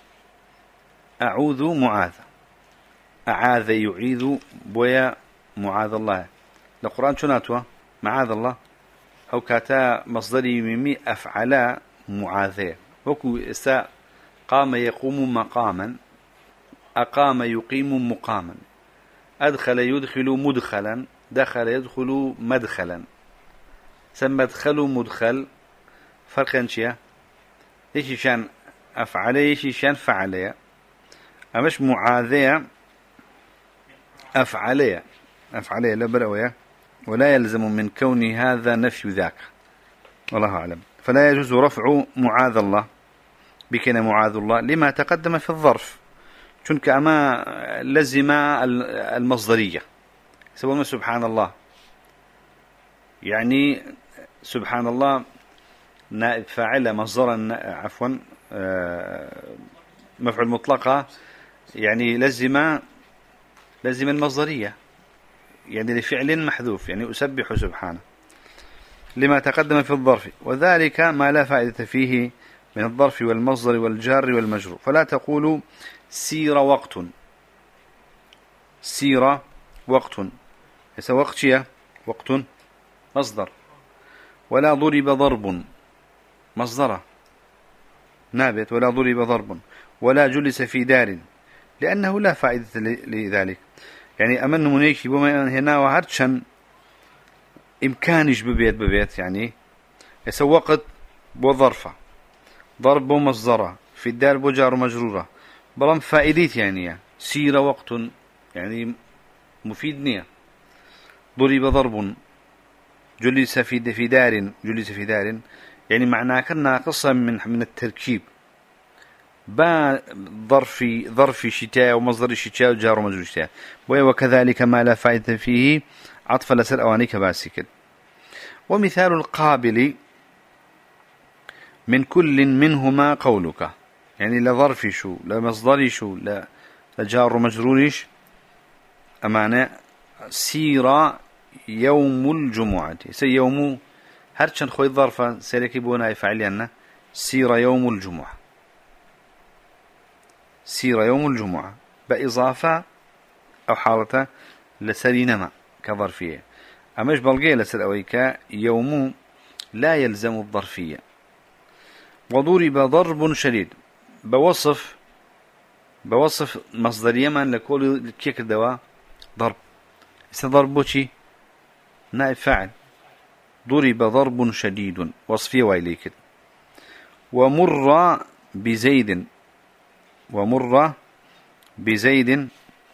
أعوذ معاذ، أعاذ يعيذ بويا معاذ الله. القرآن شناتوا معاذ الله أو كاتا مصدري ميمي أفعلا معاذية وكو إساء قام يقوم مقاما، أقام يقيم مقاما، أدخل يدخل مدخلا، دخل يدخل مدخلا. سمى ادخل مدخل فرقا شيا إيش شان أفعل إيش شان فعلية. أمش معاذية أفعلية، أفعلية لا بلوية ولا يلزم من كون هذا نفي ذاك والله أعلم. فلا يجوز رفع معاذ الله بكنا معاذ الله لما تقدم في الظرف چونك أما لزم المصدرية سبحان سبحان الله يعني سبحان الله نائب فاعل مصدرا عفوا مفعول مطلقة يعني لزم المصدرية يعني لفعل محذوف يعني أسبح سبحانه لما تقدم في الظرف. وذلك ما لا فائدة فيه من الظرف والمصدر والجار والمجرور. فلا تقول سير وقت، سير وقت ليس وقت شيء وقت مصدر. ولا ضرب ضرب مصدره نابت ولا ضرب ضرب. ولا جلس في دار لأنه لا فائدة لذلك يعني أمن منيكي بما هنا وهرشن إمكانش ببيت يعني يسوى وقت وظرفة ضرب ومصدره في الدار بجار مجرورة بلام فائديت يعني سير وقت يعني مفيد نية. ضرب ضرب جلس في دار، جلس في دار يعني معناه كنا قصة من التركيب با ظرف شتاء ومصدر شتاء وجار ومجرور شتاء. وكذلك ما لا فائدة فيه عطف لسر أوانيك باسكت. ومثال القابل من كل منهما قولك يعني لا ظرف شو لا مصدر شو لا جار ومجرورش. أمانة سير يوم الجمعة يوم هرشن خوي ظرفا سيركي بونا يفعلينا سير يوم الجمعة، سير يوم الجمعة بإضافة أو حالة لسرينما كظرفية. أمش بلغي لسر أويك يوم لا يلزم الظرفية. وضرب ضرب شديد بوصف مصدر يمن لكل كيك الدواء ضرب ضرب شي نائب فاعل. ضرب ضرب شديد وصفية وإليك. ومر بزيد، ومر بزيد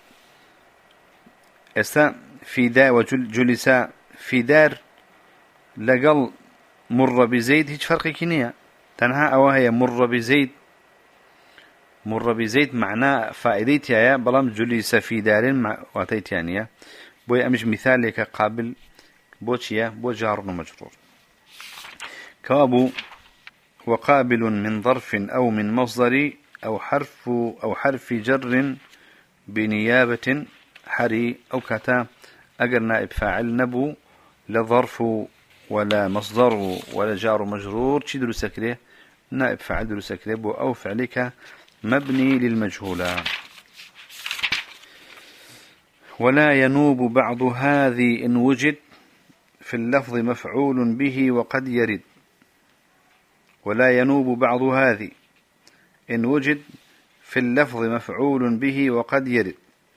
في دار وجلس في دار لقل مر بزيد هيج فرق كنية تنها أو هي مر بزيد. مر بزيد معناه فائدتها يا بلام جلس في دار مع واتيتانية بوي أمش مثالك قابل بوشيا بوجار مجرور. كابو وقابل من ظرف أو من مصدر أو حرف جر بنيابة حري أو كتا أجر نائب فاعل نبو لظرف ولا مصدر ولا جار مجرور شي دروس كده نائب فاعل دروس كده بو أو فعلك مبني للمجهولة. ولا ينوب بعض هذه إن وجد في اللفظ مفعول به وقد يرد. ولا ينوب بعض هذه إن وجد في اللفظ مفعول به وقد يرد.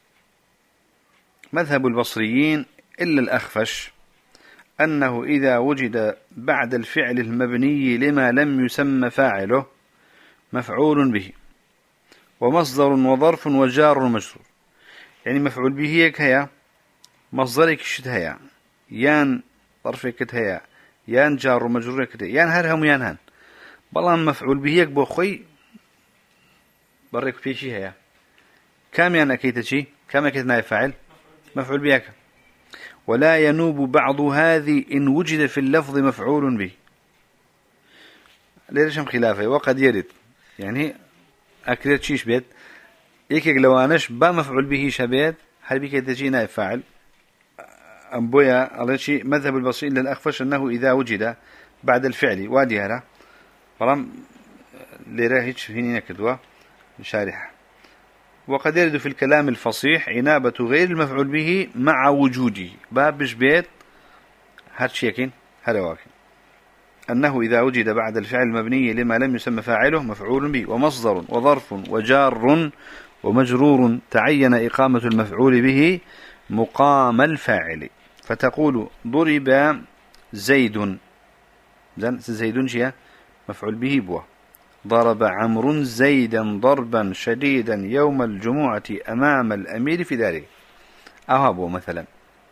مذهب البصريين إلا الأخفش أنه إذا وجد بعد الفعل المبني لما لم يسمى فاعله مفعول به ومصدر وظرف وجار مجرور. يعني مفعول به هيا مصدرك شتهيا يان ظرفك هيا يان جار مجرورك يان هرهم يان هن بلان مفعول به بوخي بريك في شيء هيا كم يان أكيد شيء كم أكيد نائب فاعل مفعول به. ولا ينوب بعض هذه إن وجد في اللفظ مفعول به. ليش خلافه وقد يرد يعني أكيد شيء بيت يكيك لوانش با مفعول به شبيت هل بك تجي نائب فاعل أم بويا على شيء. مذهب البصريين للأخفش أنه إذا وجد بعد الفعل وادي هلا برام لراهيش هنا كدوة شارحة. وقد يرد في الكلام الفصيح عنابة غير المفعول به مع وجوده بابش بيت هرشيكين هرواكين أنه إذا وجد بعد الفعل المبني لما لم يسمى فاعله مفعول به ومصدر وظرف وجار ومجرور تعين إقامة المفعول به مقام الفاعل. فتقول ضرب زيد زيد شيء مفعول به بوا. ضرب عمرو زيدا ضربا شديدا يوم الجمعة أمام الأمير في داره. أهابو مثلا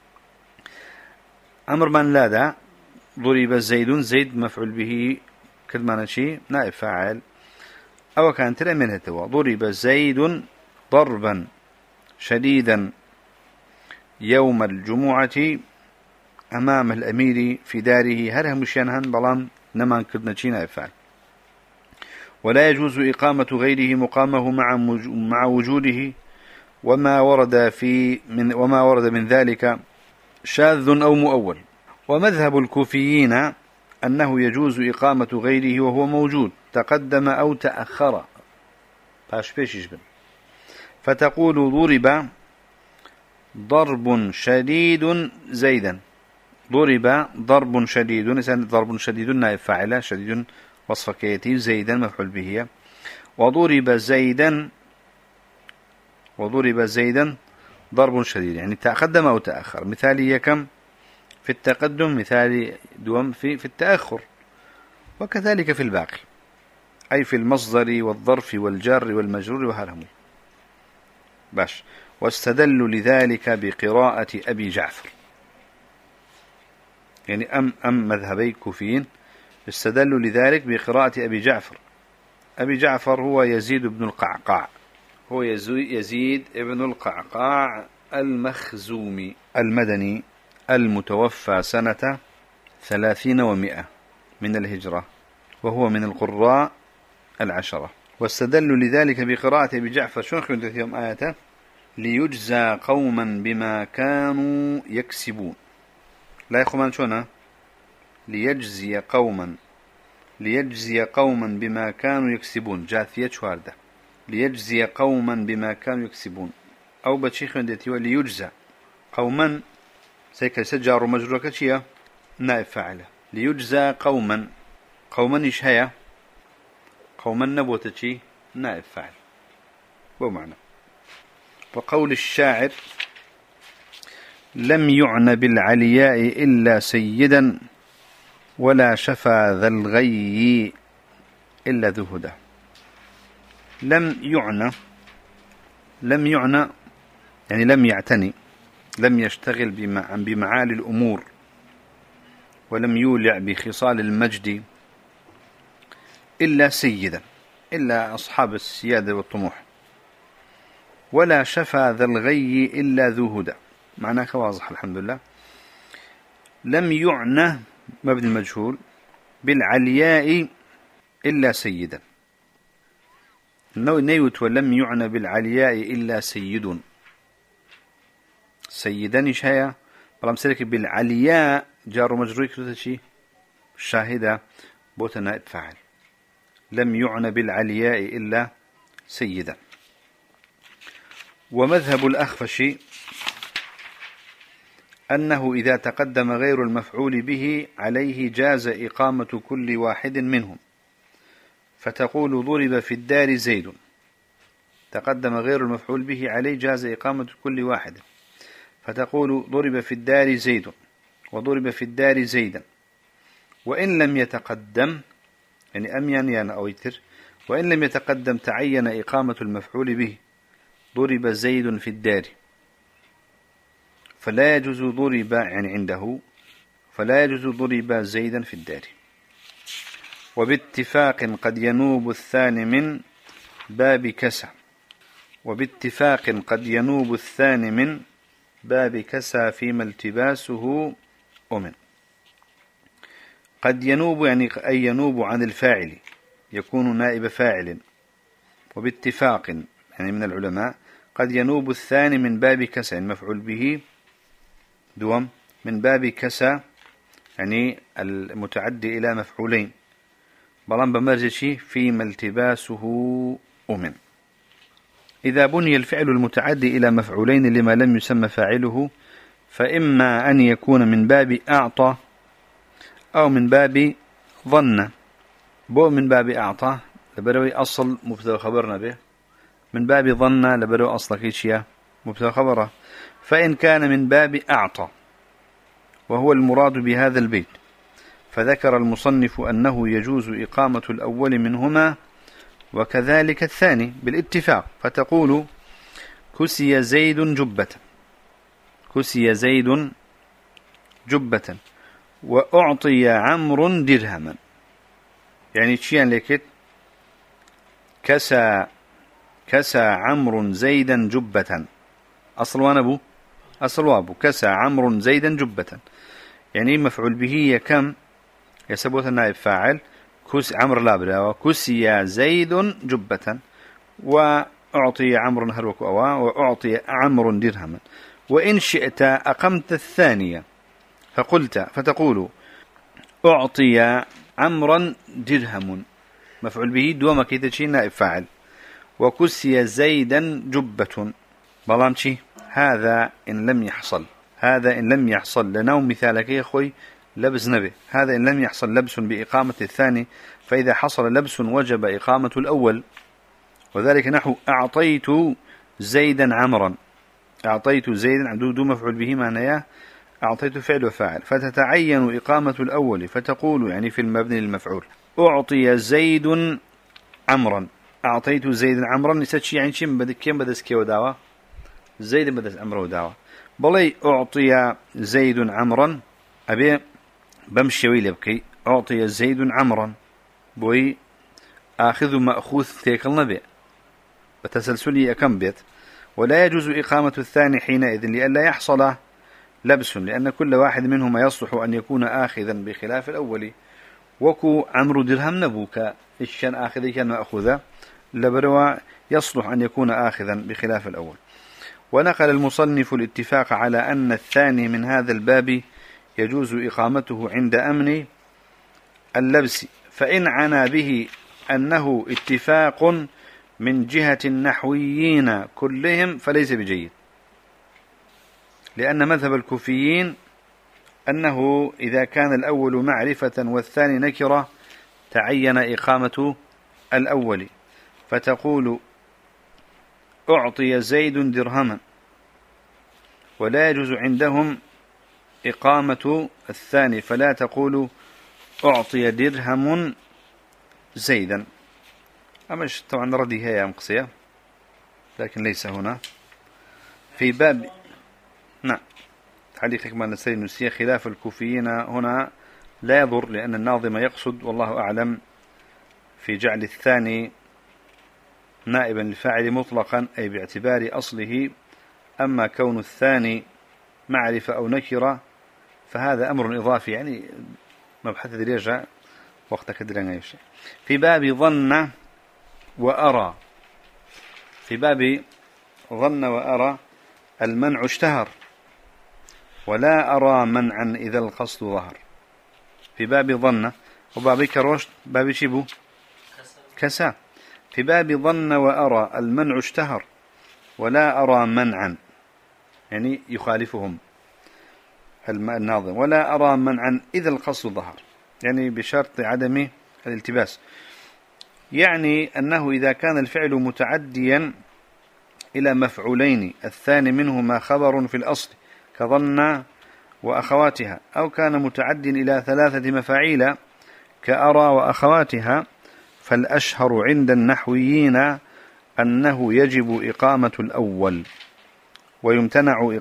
أمر من لادا ضرب زيد مفعول به كلمة شيء نائب فاعل أو كان ترى منه توا ضرب زيد ضربا شديدا يوم الجمعة أمام الأمير في داره هرها مشينهن بلان نمان كدنا شيء نائب فاعل. ولا يجوز إقامة غيره مقامه مع وجوده وما ورد من ذلك شاذ أو مؤول. ومذهب الكوفيين أنه يجوز إقامة غيره وهو موجود تقدم أو تأخر فتقول ضرب ضرب شديد زيدا. ضرب ضرب شديد ضرب شديد نائب فاعل شديد وصف كيتي زيدا مفعول به. وضرب زيدا ضرب شديد يعني تقدم أو تأخر. مثالي كم في التقدم مثالي دوم في التأخر وكذلك في الباقي أي في المصدر والظرف والجار والمجرور وهرهم باش. واستدلوا لذلك بقراءة أبي جعفر يعني أم مذهبي كوفيين استدلوا لذلك بقراءة أبي جعفر. أبي جعفر هو يزيد بن القعقاع هو يزيد ابن القعقاع المخزومي المدني المتوفى سنة 30 و100 من الهجرة وهو من القراء 10. واستدلوا لذلك بقراءة أبي جعفر شو نخلد فيهم آياته ليجزى قوما بما كانوا يكسبون. لا يخمان شونا ليجزي قوما بما كانوا يكسبون جاثية شواردة ليجزي قوما بما كانوا يكسبون أو بتشيخ عندتي وليجزى قوما سيكل سجار مجرورة كتشية نائب فاعله ليجزى قوما إيش هيا قوما نبوتشي نائب فاعل بمعنى. وقول الشاعر لم يعنى بالعلياء إلا سيدا ولا شفى ذا الغي إلا ذو هدى. لم يعنى يعني لم يعتني لم يشتغل بمعالي الأمور ولم يولع بخصال المجد إلا سيدا، إلا أصحاب السيادة والطموح. ولا شفى ذا الغي إلا ذو هدى. معناه واضح الحمد لله. لم يعنى مبني المجهول بالعلياء إلا سيدا. نيوت ولم يعنى بالعلياء إلا سيد. سيدا إيش هي؟ بلام سلك بالعلياء جار مجرور كذا شيء شاهدة بوت نائب فاعل. لم يعنى بالعلياء إلا سيدا. ومذهب الأخفش أنه إذا تقدم غير المفعول به عليه جاز إقامة كل واحد منهم، فتقول ضرب في الدار زيد. تقدم غير المفعول به عليه جاز إقامة كل واحد، فتقول ضرب في الدار زيد وضرب في الدار زيدا. وإن لم يتقدم يعني أميان أو يتر، وإن لم يتقدم تعين إقامة المفعول به. ضرب زيد في الدار، فلا يجوز ضرب يعني عنده، فلا يجوز ضرب زيدا في الدار. وباتفاق قد ينوب الثاني من باب كسى. وباتفاق قد ينوب الثاني من باب كسى فيما التباسه أمن. قد ينوب يعني أي ينوب عن الفاعل، يكون نائب فاعل. وباتفاق يعني من العلماء قد ينوب الثاني من باب كسى يعني مفعول به دوم من باب كسى يعني المتعدي إلى مفعولين، بلان بمرجشي فيما التباسه أمن. إذا بني الفعل المتعدي إلى مفعولين لما لم يسمى فاعله، فإما أن يكون من باب أعطى أو من باب ظن. بو من باب أعطى لبروي أصل مبتدا خبرنا به، من باب ظن لبروي أصل كيشيا مبتدا خبره. فإن كان من باب أعطى وهو المراد بهذا البيت، فذكر المصنف أنه يجوز إقامة الأول منهما وكذلك الثاني بالاتفاق. فتقول كسي زيد جبة، كسي زيد جبة وأعطي عمرو درهما. يعني تشيان لكت كسى عمرو زيدا جبة، أصل وانبو أصل وابو كسى عمرو زيدا جبة، يعني مفعول به كم يسبوت النائب فاعل كس عمرو لابدا وكسي زيد جبة وأعطي عمرو هروك أوا وأعطي عمرو درهما. وإن شئت أقمت الثانية فقلت فتقول أعطي عمرا درهم، مفعول به دوما كيدا شي نائب فاعل، وكسي زيدا جبة. بلامشي هذا إن لم يحصل، هذا إن لم يحصل لنوم مثالك يا أخوي لبس نبي، هذا إن لم يحصل لبس بإقامة الثاني، فإذا حصل لبس وجب إقامة الأول. وذلك نحو أعطيت زيدا عمرا، أعطيت زيدا دو مفعول به معناه أعطيت فعل وفاعل، فتتعين إقامة الأول فتقول يعني في المبني للمفعول أعطي زيد عمرا، أعطيت زيدا عمرا نسيتش يعني شيء بدك كم بدس كيو دعوة زيد بدس أمره دعوة. بلي أعطي زيد عمرا أبي بمشي ويلي بكي أعطي زيد عمرا بوي آخذ مأخوذ تيك النبي بتسلسلي أكم بيت. ولا يجوز إقامة الثاني حينئذ لئلا يحصل لبس، لأن كل واحد منهما يصلح أن يكون آخذا بخلاف الأول. وكو عمرو درهم نبوك إيش كان آخذ كان مأخوذا لبروا يصلح أن يكون آخذا بخلاف الأول. ونقل المصنف الاتفاق على أن الثاني من هذا الباب يجوز إقامته عند أمن اللبس، فإن عنا به أنه اتفاق من جهة النحويين كلهم فليس بجيد، لأن مذهب الكوفيين أنه إذا كان الأول معرفة والثاني نكرة تعين إقامة الأول، فتقول أعطي زيد درهما، ولا يجوز عندهم إقامة الثاني، فلا تقول أعطي درهم زيدا. أمش طبعا ردي هي مقصية لكن ليس هنا في باب. نعم تعليقك ما نسي نسي خلاف الكوفيين هنا لا يضر، لأن الناظم يقصد والله أعلم في جعل الثاني نائبا للفاعل مطلقا أي باعتبار أصله. أما كون الثاني معرفة أو نكرة فهذا أمر إضافي، يعني مبحث دريجة وقت كدرنا في باب ظن وأرى. في باب ظن وأرى المنع اشتهر، ولا أرى منعا إذا القصد ظهر. في باب ظن وباب كروش باب شبو كسا. في باب ظن وأرى المنع اشتهر، ولا أرى منعا يعني يخالفهم الناظم، ولا أرى منعا إذا القصد ظهر، يعني بشرط عدم الالتباس. يعني أنه إذا كان الفعل متعديا إلى مفعولين الثاني منهما خبر في الأصل كظن وأخواتها، أو كان متعديا إلى 3 مفاعيل كأرى وأخواتها، فالأشهر عند النحويين أنه يجب إقامة الأول ويمتنع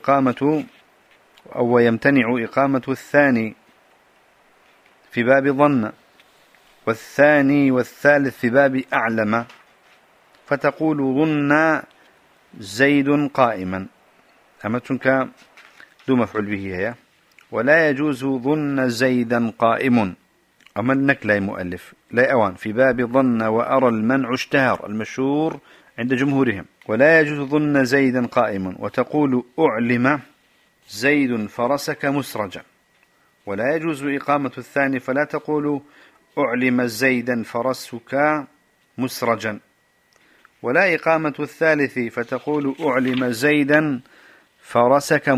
إقامة الثاني في باب ظن، والثاني والثالث في باب أعلم. فتقول ظن زيد قائما، أما تنك دو مفعول به هي، ولا يجوز ظن زيدا قائم، أما النكلة مؤلف لا أوان. في باب ظن وأرى المنع اشتهر المشهور عند جمهورهم، ولا يجوز ظن زيدا قائما. وتقول أعلم زيد فرسك مسرجا، ولا يجوز إقامة الثاني، فلا تقول أعلم زيدا فرسك مسرجا، ولا إقامة الثالث فتقول أعلم زيدا فرسك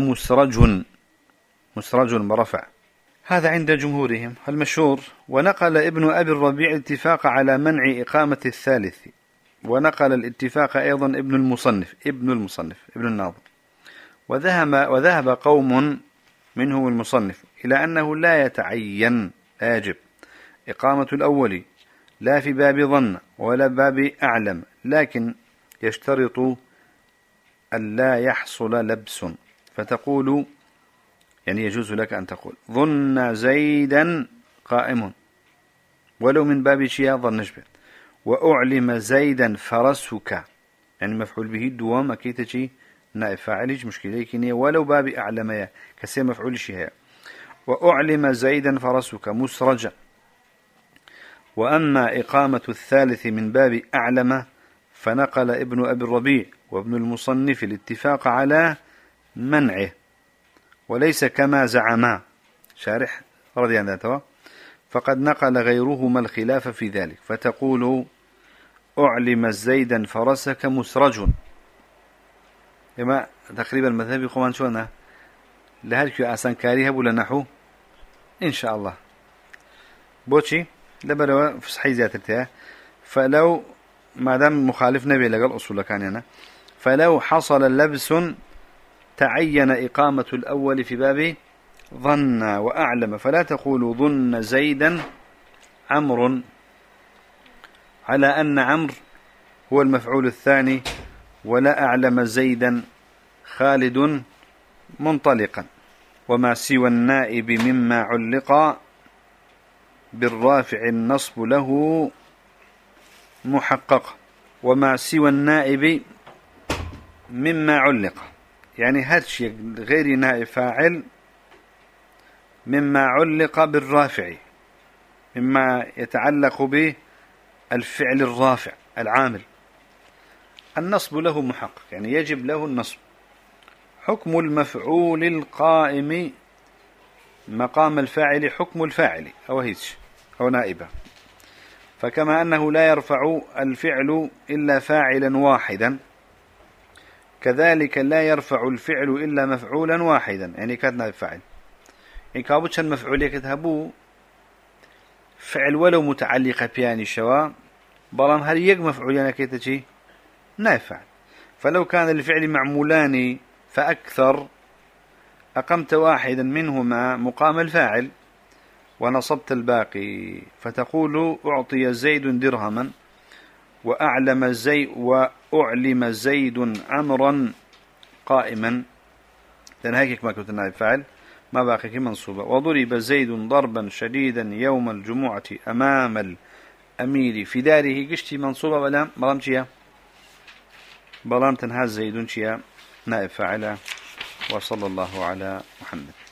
مسرج برفع. هذا عند جمهورهم المشهور. ونقل ابن أبي الربيع الاتفاق على منع إقامة الثالث، ونقل الاتفاق أيضا ابن ابن الناظم. وذهب قوم منه المصنف إلى أنه لا يتعين، لا يجب إقامة الأول لا في باب ظن ولا باب أعلم، لكن يشترط أن لا يحصل لبس. فتقول يعني يجوز لك أن تقول ظن زيدا قائم ولو من باب شيء ظن نشبه، وأعلم زيدا فرسك يعني مفعول به الدوام أكيد شيء نائب فاعل مشكلة، لكن ولو باب أعلم كسي مفعول شيء. وأعلم زيدا فرسك مسرجا. وأما إقامة الثالث من باب أعلم فنقل ابن أبي الربيع وابن المصنف الاتفاق على منعه، وليس كما زعما شارح رضي الله عنه، فقد نقل غيرهما الخلاف في ذلك. فتقول أعلم زيدا فرسك مسرج، إما تقريبا المذهب يقومان شونا لهالك أسان كاريها ولا نحو إن شاء الله بوشي لبلو فصحي زيادتها. فلو ما دام مخالف نبي لقال أصول كان هنا، فلو حصل اللبس تعين إقامة الأول في باب ظن وأعلم، فلا تقول ظن زيدا عمرو على أن عمرو هو المفعول الثاني، ولا أعلم زيدا خالد منطلقا. وما سوى النائب مما علق بالرافع النصب له محقق. وما سوى النائب مما علق يعني هرشي غير نائب فاعل مما علق بالرافع، مما يتعلق به الفعل الرافع العامل، النصب له محقق يعني يجب له النصب. حكم المفعول القائم مقام الفاعل حكم الفاعل أو هيش أو نائبه، فكما أنه لا يرفع الفعل إلا فاعلا واحدا، كذلك لا يرفع الفعل إلا مفعولا واحدا يعني كاتنا الفاعل. يعني كابوتش المفعول يكتهبو فعل ولو متعلق بياني شواء بلام هل يق مفعول يعني كيتشي نافع. فلو كان الفعل معمولان فأكثر أقمت واحدا منهما مقام الفاعل ونصبت الباقي، فتقول أعطي زيد درهما وأعلم زيد عمرا قائما، لأن هيك ما كنت نائب فاعل ما باقي منصوبة. وضرب زيد ضربا شديدا يوم الجمعة أمام الأمير في داره قشتي منصوبة بلام شيا بلام تنهاز زيدون شيا نائب فاعلة. وصلى الله على محمد.